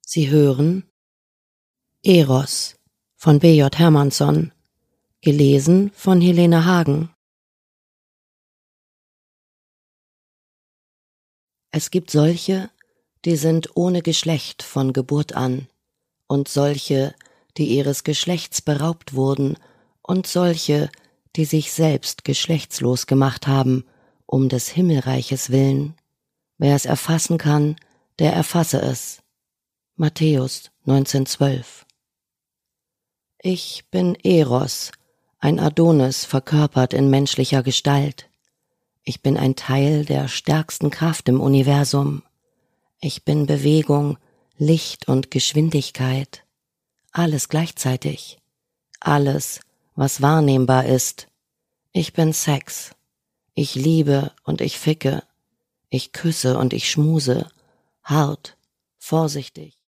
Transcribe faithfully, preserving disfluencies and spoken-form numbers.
Sie hören Eros von B J Hermannsson, gelesen von Helene Hagen. Es gibt solche, die sind ohne Geschlecht von Geburt an, und solche, die ihres Geschlechts beraubt wurden, und solche, die sich selbst geschlechtslos gemacht haben, um des Himmelreiches willen. Wer es erfassen kann, der erfasse es. Matthäus neunzehn zwölf. Ich bin Eros, ein Adonis verkörpert in menschlicher Gestalt. Ich bin ein Teil der stärksten Kraft im Universum. Ich bin Bewegung, Licht und Geschwindigkeit. Alles gleichzeitig. Alles, was wahrnehmbar ist. Ich bin Sex. Ich liebe und ich ficke. Ich küsse und ich schmuse. Hart, vorsichtig.